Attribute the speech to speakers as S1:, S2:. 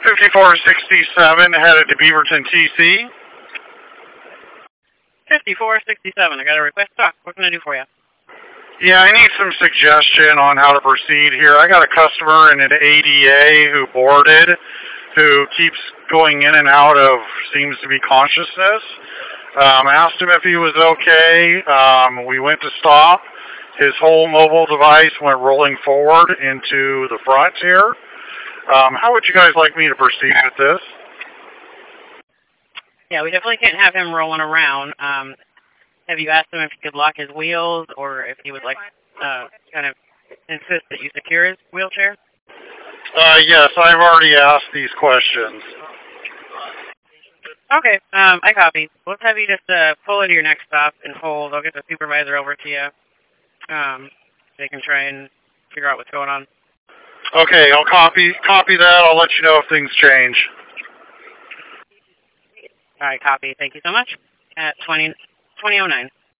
S1: 5467 headed to Beaverton, TC.
S2: 5467, I got a request talk. What can I do for you?
S1: Yeah, I need some suggestion on how to proceed here. I got a customer in an ADA who boarded, who keeps going in and out of, seems to be consciousness. Asked him if he was okay. We went to stop. His whole mobile device went rolling forward into the front here. How would you guys like me to proceed with this?
S2: Yeah, we definitely can't have him rolling around. Have you asked him if he could lock his wheels, or if he would like kind of insist that you secure his wheelchair?
S1: Yes, I've already asked these questions.
S2: Okay, I copy. Let's have you just pull into your next stop and hold. I'll get the supervisor over to you. They can try and figure out what's going on.
S1: Okay, I'll copy that. I'll let you know if things change.
S2: All right, copy. Thank you so much. At 2009.